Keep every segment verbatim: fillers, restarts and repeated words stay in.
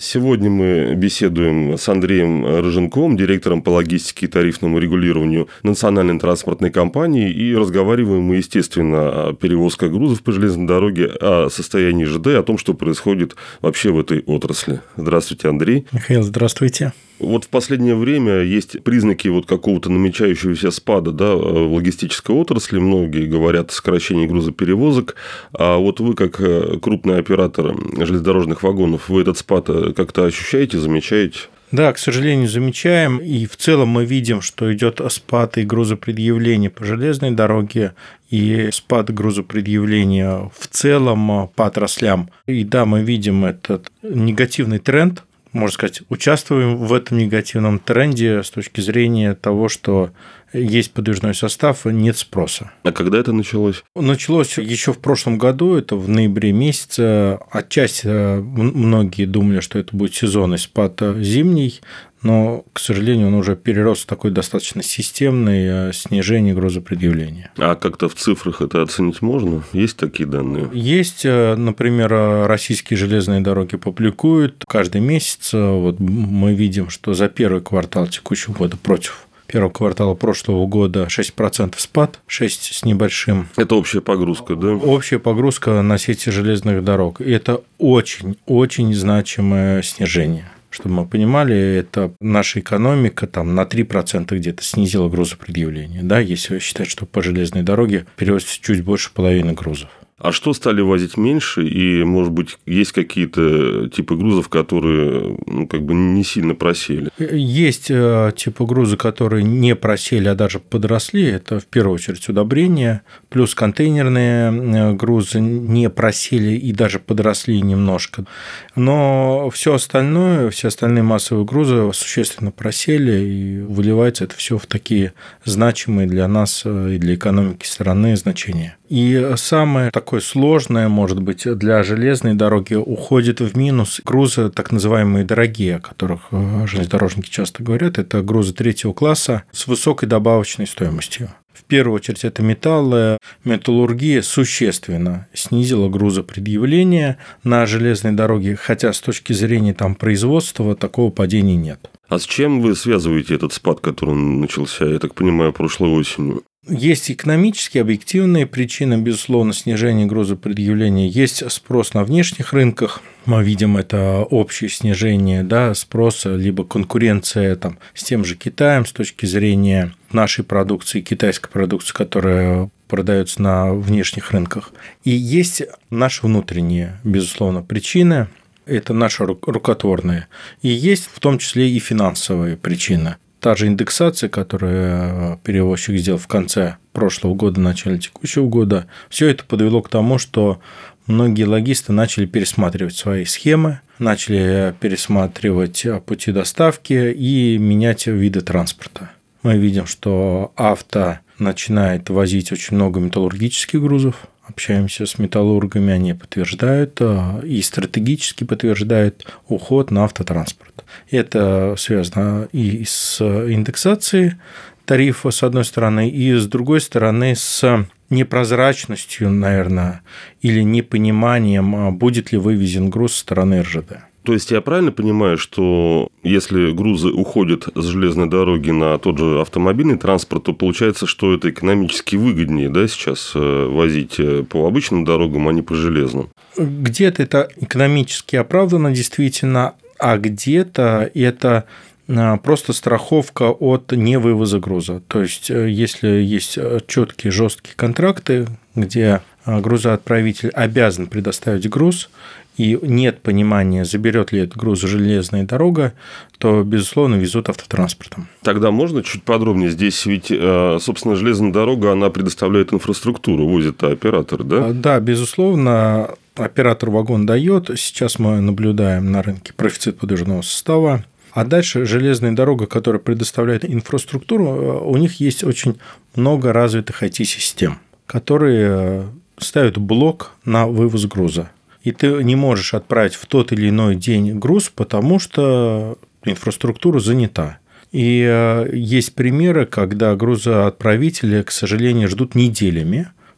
Сегодня мы беседуем с Андреем Рыженковым, директором по логистике и тарифному регулированию Национальной транспортной компании, и разговариваем мы, естественно, о перевозках грузов по железной дороге, о состоянии ЖД, о том, что происходит вообще в этой отрасли. Здравствуйте, Андрей. Михаил, здравствуйте. Вот в последнее время есть признаки вот какого-то намечающегося спада, да, в логистической отрасли. Многие говорят о сокращении грузоперевозок. А вот вы, как крупный оператор железнодорожных вагонов, вы этот спад как-то ощущаете, замечаете? Да, к сожалению, замечаем. И в целом мы видим, что идет спад и грузопредъявления по железной дороге, и спад грузопредъявления в целом по отраслям. И да, мы видим этот негативный тренд. Можно сказать, участвуем в этом негативном тренде с точки зрения того, что есть подвижной состав, нет спроса. А когда это началось? Началось еще в прошлом году, это в ноябре месяце. Отчасти многие думали, что это будет сезонный спад зимний, но, к сожалению, он уже перерос в такое достаточно системное снижение грузопредъявления. А как-то в цифрах это оценить можно? Есть такие данные? Есть, например, российские железные дороги публикуют каждый месяц. Вот мы видим, что за первый квартал текущего года против первого квартала прошлого года шесть процентов спад, шесть процентов с небольшим. Это общая погрузка, да? Общая погрузка на сети железных дорог. И это очень-очень значимое снижение. Чтобы мы понимали, это наша экономика там, на три процента где-то снизила грузопредъявление. Да, если считать, что по железной дороге перевозится чуть больше половины грузов. А что стали возить меньше? И, может быть, есть какие-то типы грузов, которые ну, как бы не сильно просели? Есть типы груза, которые не просели, а даже подросли. Это, в первую очередь, удобрения. Плюс контейнерные грузы не просели и даже подросли немножко. Но все остальное, все остальные массовые грузы существенно просели, и выливается это все в такие значимые для нас и для экономики страны значения. И самое такое сложное, может быть, для железной дороги уходит в минус грузы, так называемые дорогие, о которых железнодорожники часто говорят. Это грузы третьего класса с высокой добавочной стоимостью. В первую очередь, это металлы. Металлургия существенно снизила грузопредъявление на железной дороге, хотя с точки зрения там, производства такого падения нет. А с чем вы связываете этот спад, который начался, я так понимаю, прошлой осенью? Есть экономические, объективные причины, безусловно, снижения грузопредъявления. Есть спрос на внешних рынках. Мы видим это общее снижение да, спроса, либо конкуренция там, с тем же Китаем с точки зрения нашей продукции, китайской продукции, которая продается на внешних рынках. И есть наши внутренние, безусловно, причины. Это наши рукотворные. И есть в том числе и финансовые причины. Та же индексация, которую перевозчик сделал в конце прошлого года, начале текущего года, все это подвело к тому, что многие логисты начали пересматривать свои схемы, начали пересматривать пути доставки и менять виды транспорта. Мы видим, что авто начинает возить очень много металлургических грузов. Общаемся с металлургами, они подтверждают и стратегически подтверждают уход на автотранспорт. Это связано и с индексацией тарифа, с одной стороны, и с другой стороны, с непрозрачностью, наверное, или непониманием, будет ли вывезен груз со стороны эр жэ дэ. То есть, я правильно понимаю, что если грузы уходят с железной дороги на тот же автомобильный транспорт, то получается, что это экономически выгоднее, да, сейчас возить по обычным дорогам, а не по железным? Где-то это экономически оправдано, действительно, а где-то это просто страховка от невывоза груза. То есть, если есть четкие жесткие контракты, где грузоотправитель обязан предоставить груз, и нет понимания, заберет ли этот груз железная дорога, то, безусловно, везут автотранспортом. Тогда можно чуть подробнее? Здесь ведь, собственно, железная дорога, она предоставляет инфраструктуру, возит оператор, да? Да, безусловно, оператор вагон дает. Сейчас мы наблюдаем на рынке профицит подвижного состава. А дальше железная дорога, которая предоставляет инфраструктуру, у них есть очень много развитых ай ти-систем, которые ставят блок на вывоз груза. И ты не можешь отправить в тот или иной день груз, потому что инфраструктура занята. И есть примеры, когда грузоотправители, к сожалению, ждут неделями,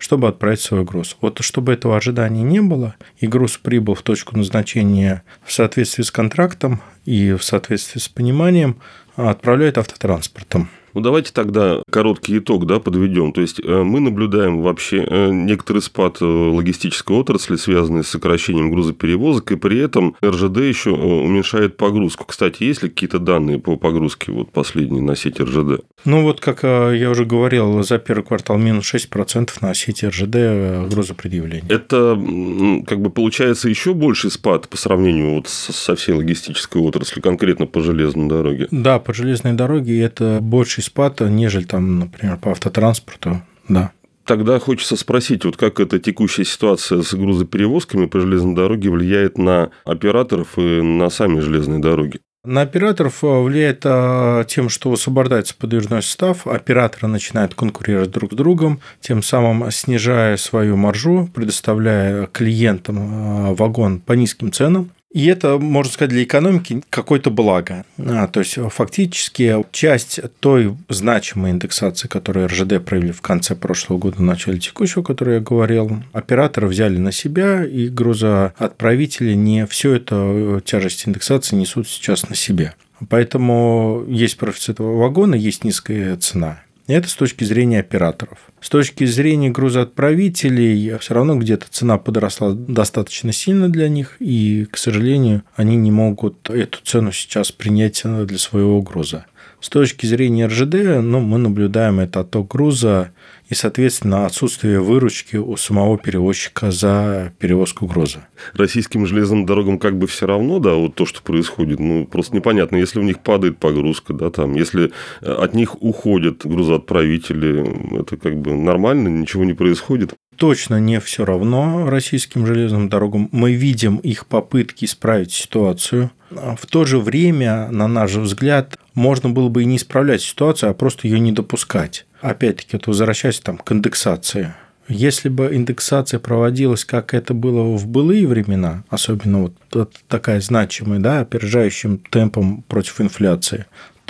чтобы отправить свой груз. Вот чтобы этого ожидания не было, и груз прибыл в точку назначения в соответствии с контрактом и в соответствии с пониманием, отправляют автотранспортом. Ну, давайте тогда короткий итог, да, подведем. То есть мы наблюдаем вообще некоторый спад логистической отрасли, связанный с сокращением грузоперевозок, и при этом эр жэ дэ еще уменьшает погрузку. Кстати, есть ли какие-то данные по погрузке вот последние на сети эр жэ дэ? Ну, вот как я уже говорил, за первый квартал минус шесть процентов на сети эр жэ дэ грузопредъявления. Это как бы получается еще больший спад по сравнению вот со всей логистической отраслью, конкретно по железной дороге? Да, по железной дороге это больше спад, нежели там, например, по автотранспорту, да. Тогда хочется спросить, вот как эта текущая ситуация с грузоперевозками по железной дороге влияет на операторов и на сами железные дороги? На операторов влияет тем, что высвобождается подвижной состав, операторы начинают конкурировать друг с другом, тем самым снижая свою маржу, предоставляя клиентам вагон по низким ценам. И это, можно сказать, для экономики какое-то благо. А, то есть, фактически, часть той значимой индексации, которую эр жэ дэ провели в конце прошлого года, в начале текущего, о которой я говорил, операторы взяли на себя, и грузоотправители не всю эту тяжесть индексации несут сейчас на себе. Поэтому есть профицит вагона, есть низкая цена. Это с точки зрения операторов. С точки зрения грузоотправителей, все равно где-то цена подросла достаточно сильно для них, и, к сожалению, они не могут эту цену сейчас принять для своего груза. С точки зрения эр жэ дэ, ну, мы наблюдаем это отток груза и, соответственно, отсутствие выручки у самого перевозчика за перевозку груза. Российским железным дорогам как бы все равно, да, вот то, что происходит, ну, просто непонятно, если у них падает погрузка, да, там, если от них уходят грузоотправители, это как бы нормально, ничего не происходит. Точно не все равно российским железным дорогам. Мы видим их попытки исправить ситуацию. В то же время, на наш взгляд, можно было бы и не исправлять ситуацию, а просто ее не допускать. Опять-таки, это возвращаясь там, к индексации. Если бы индексация проводилась, как это было в былые времена, особенно вот такая значимая, да, опережающим темпом против инфляции,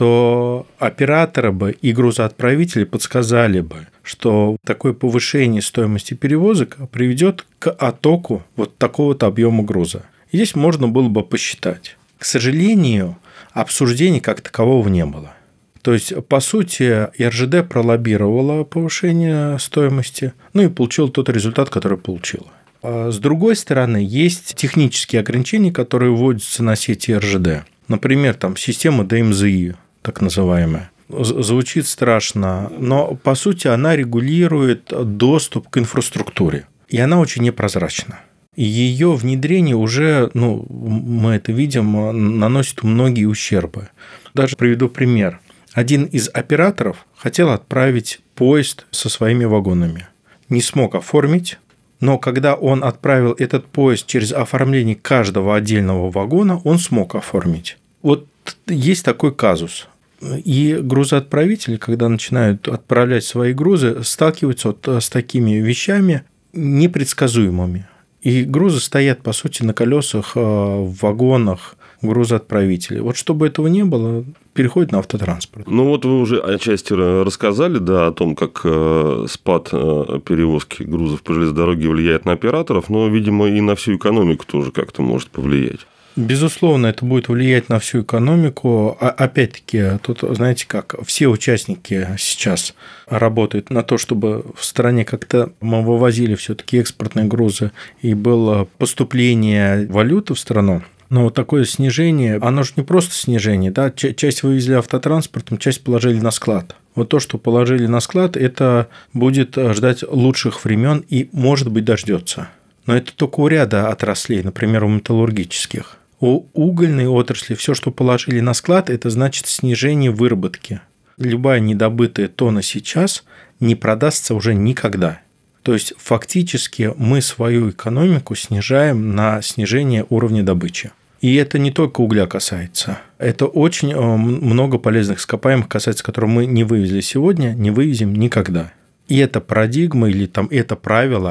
то операторы бы и грузоотправители подсказали бы, что такое повышение стоимости перевозок приведет к оттоку вот такого-то объема груза. И здесь можно было бы посчитать. К сожалению, обсуждений как такового не было. То есть, по сути, эр жэ дэ пролоббировала повышение стоимости, ну и получила тот результат, который получила. А с другой стороны, есть технические ограничения, которые вводятся на сети эр жэ дэ. Например, там система дэ эм зэ и, так называемая. Звучит страшно, но, по сути, она регулирует доступ к инфраструктуре. И она очень непрозрачна. И ее внедрение уже, ну, мы это видим, наносит многие ущербы. Даже приведу пример. Один из операторов хотел отправить поезд со своими вагонами. Не смог оформить, но когда он отправил этот поезд через оформление каждого отдельного вагона, он смог оформить. Вот есть такой казус. И грузоотправители, когда начинают отправлять свои грузы, сталкиваются вот с такими вещами непредсказуемыми. И грузы стоят, по сути, на колесах, в вагонах грузоотправителей. Вот чтобы этого не было, переходит на автотранспорт. Ну, вот вы уже отчасти рассказали, да, о том, как спад перевозки грузов по железной дороге влияет на операторов, но, видимо, и на всю экономику тоже как-то может повлиять. Безусловно, это будет влиять на всю экономику. А опять-таки, тут, знаете как, все участники сейчас работают на то, чтобы в стране как-то мы вывозили все-таки экспортные грузы и было поступление валюты в страну. Но вот такое снижение, оно же не просто снижение, да, часть вывезли автотранспортом, часть положили на склад. Вот то, что положили на склад, это будет ждать лучших времен и, может быть, дождется. Но это только у ряда отраслей, например, у металлургических. У угольной отрасли все, что положили на склад, это значит снижение выработки. Любая недобытая тонна сейчас не продастся уже никогда. То есть, фактически мы свою экономику снижаем на снижение уровня добычи. И это не только угля касается. Это очень много полезных ископаемых касается, которые мы не вывезли сегодня, не вывезем никогда. И эта парадигма или там это правило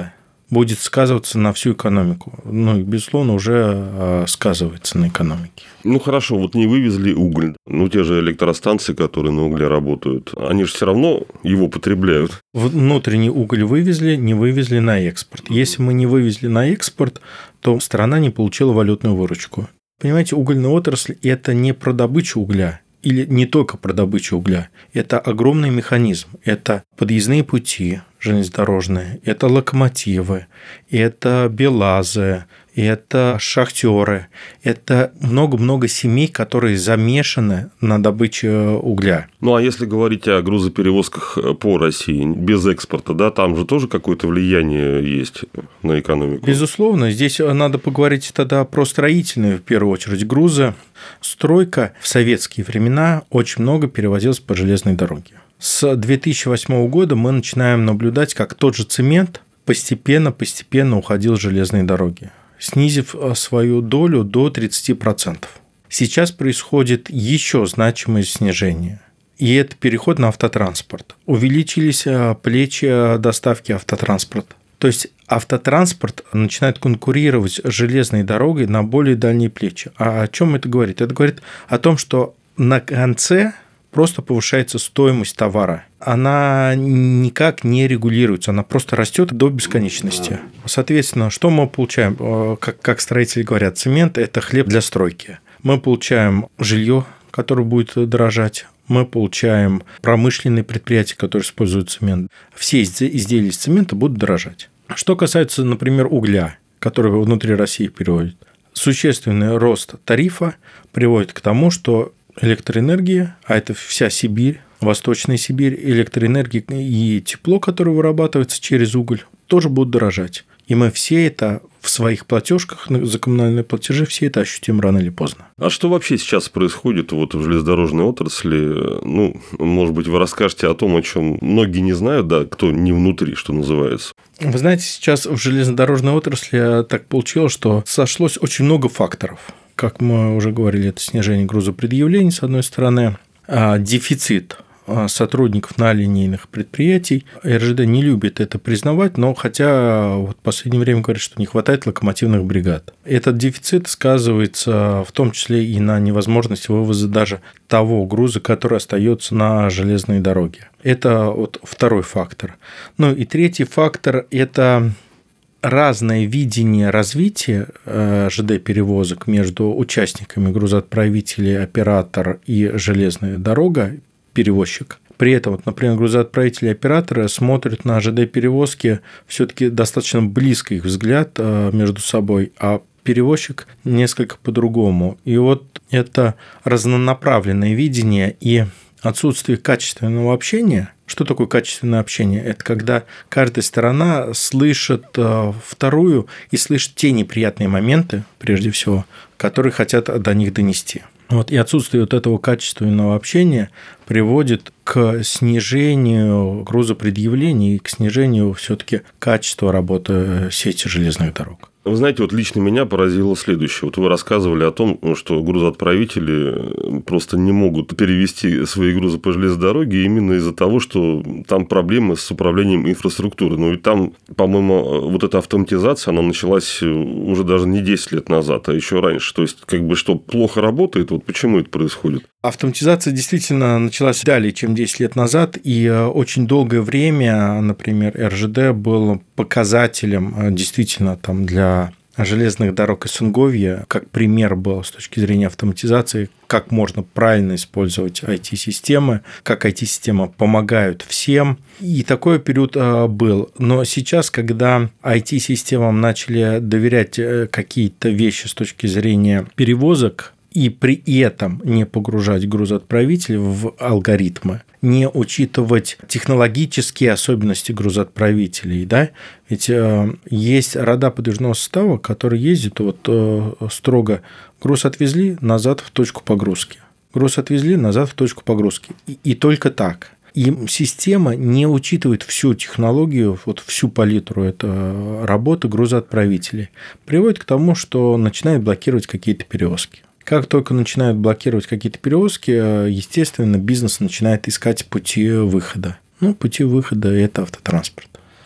будет сказываться на всю экономику. Ну, и, безусловно, уже сказывается на экономике. Ну, хорошо, вот не вывезли уголь. Ну, те же электростанции, которые на угле работают, они же все равно его потребляют. Внутренний уголь вывезли, не вывезли на экспорт. Если мы не вывезли на экспорт, то страна не получила валютную выручку. Понимаете, угольная отрасль – это не про добычу угля, или не только про добычу угля. Это огромный механизм. Это подъездные пути железнодорожные, это локомотивы, это белазы, это шахтеры, это много-много семей, которые замешаны на добыче угля. Ну, а если говорить о грузоперевозках по России без экспорта, да, там же тоже какое-то влияние есть на экономику? Безусловно. Здесь надо поговорить тогда про строительные, в первую очередь, грузы. Стройка в советские времена очень много перевозилась по железной дороге. С две тысячи восьмого года мы начинаем наблюдать, как тот же цемент постепенно-постепенно уходил с железной дороги, снизив свою долю до тридцати процентов. Сейчас происходит еще значимое снижение. И это переход на автотранспорт. Увеличились плечи доставки автотранспорта. То есть автотранспорт начинает конкурировать с железной дорогой на более дальние плечи. А о чем это говорит? Это говорит о том, что на конце просто повышается стоимость товара. Она никак не регулируется, она просто растет до бесконечности. Соответственно, что мы получаем? Как, как строители говорят, цемент – это хлеб для стройки. Мы получаем жилье, которое будет дорожать. Мы получаем промышленные предприятия, которые используют цемент. Все изделия из цемента будут дорожать. Что касается, например, угля, который внутри России переводит, существенный рост тарифа приводит к тому, что электроэнергия, а это вся Сибирь, Восточная Сибирь, электроэнергия и тепло, которое вырабатывается через уголь, тоже будут дорожать. И мы все это в своих платежках за коммунальные платежи все это ощутим рано или поздно. А что вообще сейчас происходит вот в железнодорожной отрасли? Ну, может быть, вы расскажете о том, о чем многие не знают, да, кто не внутри, что называется. Вы знаете, сейчас в железнодорожной отрасли так получилось, что сошлось очень много факторов. Как мы уже говорили, это снижение грузопредъявлений, с одной стороны, дефицит сотрудников на линейных предприятий. эр жэ дэ не любит это признавать, но хотя вот в последнее время говорят, что не хватает локомотивных бригад. Этот дефицит сказывается в том числе и на невозможности вывоза даже того груза, который остается на железной дороге. Это вот второй фактор. Ну и третий фактор – это разное видение развития жэ дэ-перевозок между участниками грузоотправителей, оператор и железная дорога, перевозчик. При этом, вот, например, грузоотправители и операторы смотрят на жэ дэ-перевозки все-таки достаточно близко их взгляд между собой, а перевозчик несколько по-другому. И вот это разнонаправленное видение и отсутствие качественного общения. Что такое качественное общение? Это когда каждая сторона слышит вторую и слышит те неприятные моменты, прежде всего, которые хотят до них донести. Вот, и отсутствие вот этого качественного общения приводит к снижению грузопредъявлений и к снижению все-таки качества работы сети железных дорог. Вы знаете, вот лично меня поразило следующее. Вот вы рассказывали о том, что грузоотправители просто не могут перевести свои грузы по железной дороге именно из-за того, что там проблемы с управлением инфраструктуры. Но ведь там, по-моему, вот эта автоматизация, она началась уже даже не десять лет назад, а еще раньше. То есть, как бы, что плохо работает, вот почему это происходит? Автоматизация действительно началась далее, чем десять лет назад, и очень долгое время, например, эр жэ дэ был показателем действительно там для железных дорог и Сунговья, как пример был с точки зрения автоматизации, как можно правильно использовать ай ти-системы, как ай ти-системы помогают всем. И такой период был. Но сейчас, когда ай ти-системам начали доверять какие-то вещи с точки зрения перевозок, и при этом не погружать грузоотправителей в алгоритмы, не учитывать технологические особенности грузоотправителей, да? Ведь э, есть рода подвижного состава, которые ездят вот, э, строго груз отвезли, назад в точку погрузки. Груз отвезли, назад в точку погрузки. И, и только так. И система не учитывает всю технологию, вот всю палитру это работы грузоотправителей. Приводит к тому, что начинает блокировать какие-то перевозки. Как только начинают блокировать какие-то перевозки, естественно, бизнес начинает искать пути выхода. Ну, пути выхода – это автотранспорт.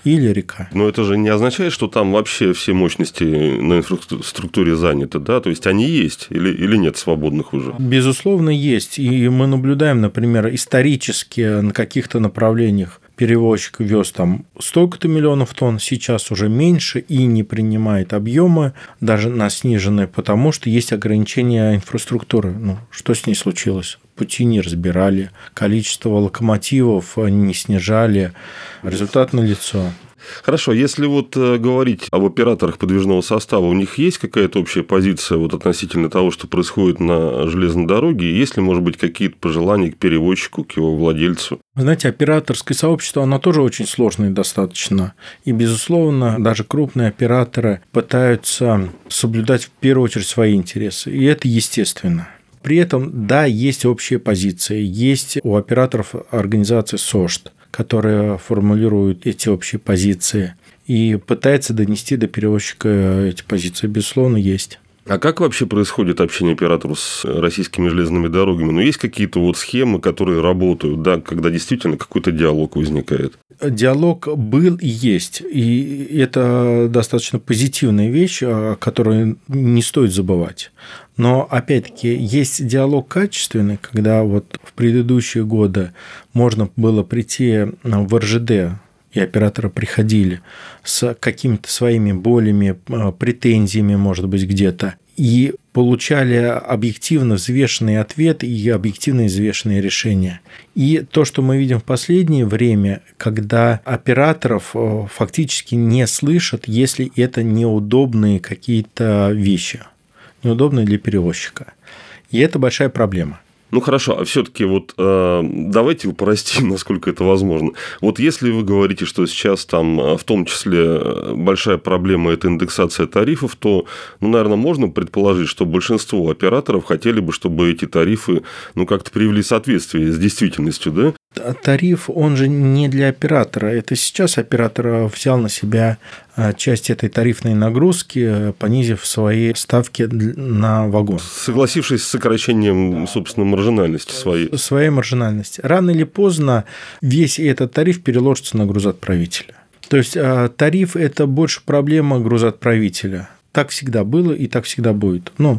или река. Но это же не означает, что там вообще все мощности на инфраструктуре заняты, да? То есть они есть или, или нет свободных уже? Безусловно, есть. И мы наблюдаем, например, исторически на каких-то направлениях перевозчик вез там столько-то миллионов тонн, сейчас уже меньше и не принимает объемы, даже на сниженные, потому что есть ограничения инфраструктуры. Ну, что с ней случилось? Пути не разбирали, количество локомотивов не снижали, результат налицо. Хорошо, если вот говорить об операторах подвижного состава, у них есть какая-то общая позиция вот относительно того, что происходит на железной дороге? Есть ли, может быть, какие-то пожелания к перевозчику, к его владельцу? Знаете, операторское сообщество, оно тоже очень сложное достаточно. И, безусловно, даже крупные операторы пытаются соблюдать в первую очередь свои интересы. И это естественно. При этом, да, есть общие позиции. Есть у операторов организация СОЖД, которая формулирует эти общие позиции и пытается донести до перевозчика эти позиции. Безусловно, есть. А как вообще происходит общение операторов с российскими железными дорогами? Ну, есть какие-то вот схемы, которые работают, да, когда действительно какой-то диалог возникает? Диалог был и есть. И это достаточно позитивная вещь, о которой не стоит забывать. Но, опять-таки, есть диалог качественный, когда вот в предыдущие годы можно было прийти в эр жэ дэ, и операторы приходили с какими-то своими болями, претензиями, может быть, где-то, и получали объективно взвешенный ответ и объективно взвешенные решения. И то, что мы видим в последнее время, когда операторов фактически не слышат, если это неудобные какие-то вещи, неудобные для перевозчика. И это большая проблема. Ну, хорошо, а все-таки вот э, давайте упростим, насколько это возможно. Вот если вы говорите, что сейчас там в том числе большая проблема – это индексация тарифов, то, ну, наверное, можно предположить, что большинство операторов хотели бы, чтобы эти тарифы, ну, как-то привели в соответствие с действительностью, да? Тариф, он же не для оператора. Это сейчас оператор взял на себя часть этой тарифной нагрузки, понизив свои ставки на вагон. Согласившись с сокращением, собственно, маржинальности своей. Своей маржинальности. Рано или поздно весь этот тариф переложится на грузоотправителя. То есть тариф – это больше проблема грузоотправителя. Так всегда было и так всегда будет. Но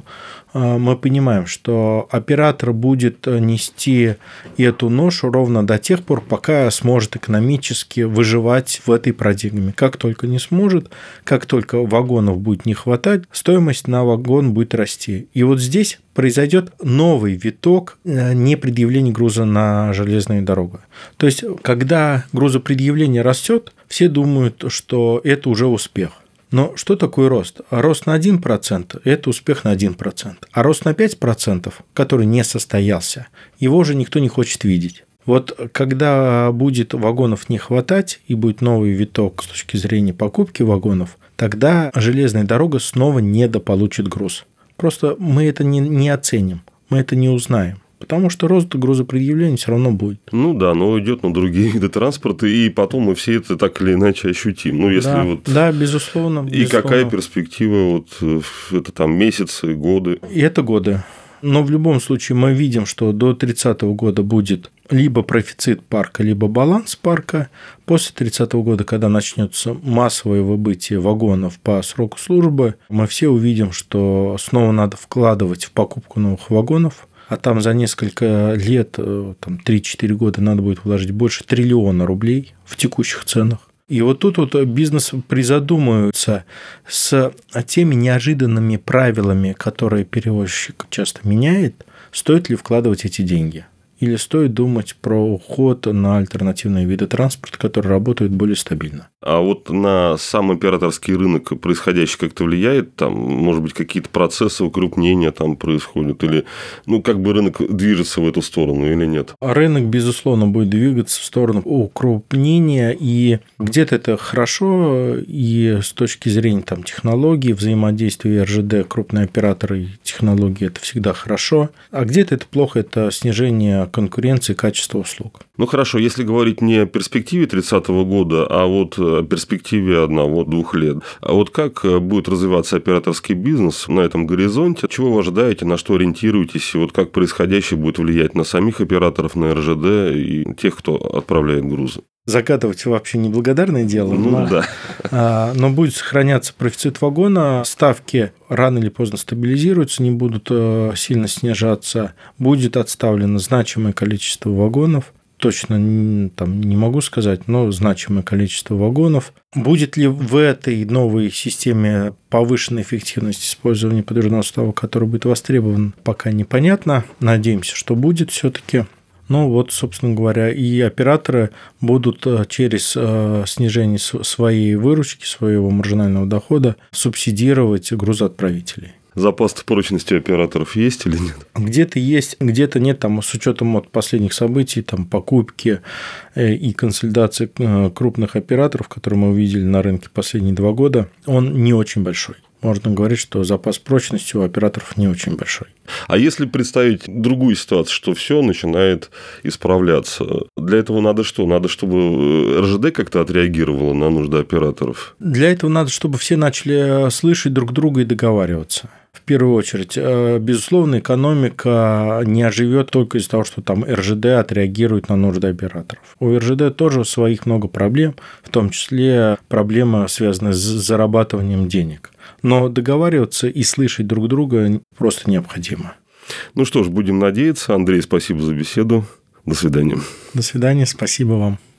мы понимаем, что оператор будет нести эту ношу ровно до тех пор, пока сможет экономически выживать в этой парадигме. Как только не сможет, как только вагонов будет не хватать, стоимость на вагон будет расти. И вот здесь произойдет новый виток непредъявления груза на железную дорогу. То есть, когда грузопредъявление растет, все думают, что это уже успех. Но что такое рост? Рост на один процент – это успех на один процент. А рост на пять процентов, который не состоялся, его же никто не хочет видеть. Вот когда будет вагонов не хватать и будет новый виток с точки зрения покупки вагонов, тогда железная дорога снова недополучит груз. Просто мы это не, не оценим, мы это не узнаем. Потому что рост грузопредъявления все равно будет. Ну да, но идет на другие виды транспорта, и потом мы все это так или иначе ощутим. Ну, если да, вот... да, безусловно. И безусловно. какая перспектива? Вот это там месяцы, годы? И это годы. Но в любом случае мы видим, что до тридцатого года будет либо профицит парка, либо баланс парка. После тридцатого года, когда начнется массовое выбытие вагонов по сроку службы, мы все увидим, что снова надо вкладывать в покупку новых вагонов. А там за несколько лет, там, три-четыре года надо будет вложить больше триллиона рублей в текущих ценах. И вот тут вот бизнес призадумывается с теми неожиданными правилами, которые перевозчик часто меняет, стоит ли вкладывать эти деньги. Или стоит думать про уход на альтернативные виды транспорта, которые работают более стабильно. А вот на сам операторский рынок происходящее как-то влияет? Там, может быть, какие-то процессы укрупнения там происходят? Или, ну, как бы рынок движется в эту сторону или нет? Рынок, безусловно, будет двигаться в сторону укрупнения. И где-то это хорошо, и с точки зрения там, технологий, взаимодействия эр жэ дэ, крупные операторы и технологии – это всегда хорошо. А где-то это плохо, это снижение конкуренции, качества услуг. Ну, хорошо, если говорить не о перспективе тридцатого года, а вот о перспективе одного-двух лет. А вот как будет развиваться операторский бизнес на этом горизонте? Чего вы ожидаете, на что ориентируетесь? И вот как происходящее будет влиять на самих операторов, на эр жэ дэ и тех, кто отправляет грузы? закатывать вообще неблагодарное дело. Ну но, да. а, но будет сохраняться профицит вагона, ставки рано или поздно стабилизируются, не будут а, сильно снижаться, будет отставлено значимое количество вагонов. Точно там не могу сказать, но значимое количество вагонов. Будет ли в этой новой системе повышенная эффективность использования подвижного состава, который будет востребован, пока непонятно. Надеемся, что будет все-таки. Ну вот, собственно говоря, и операторы будут через снижение своей выручки, своего маржинального дохода субсидировать грузоотправителей. Запас прочности операторов есть или нет? Где-то есть, где-то нет, там, с учетом вот последних событий, там, покупки и консолидации крупных операторов, которые мы увидели на рынке последние два года, он не очень большой. Можно говорить, что запас прочности у операторов не очень большой. А если представить другую ситуацию, что все начинает исправляться, для этого надо что? Надо, чтобы эр жэ дэ как-то отреагировало на нужды операторов? Для этого надо, чтобы все начали слышать друг друга и договариваться. В первую очередь, безусловно, экономика не оживет только из-за того, что там эр жэ дэ отреагирует на нужды операторов. У эр жэ дэ тоже своих много проблем, в том числе проблема, связанная с зарабатыванием денег. Но договариваться и слышать друг друга просто необходимо. Ну что ж, будем надеяться. Андрей, спасибо за беседу. До свидания. До свидания, спасибо вам.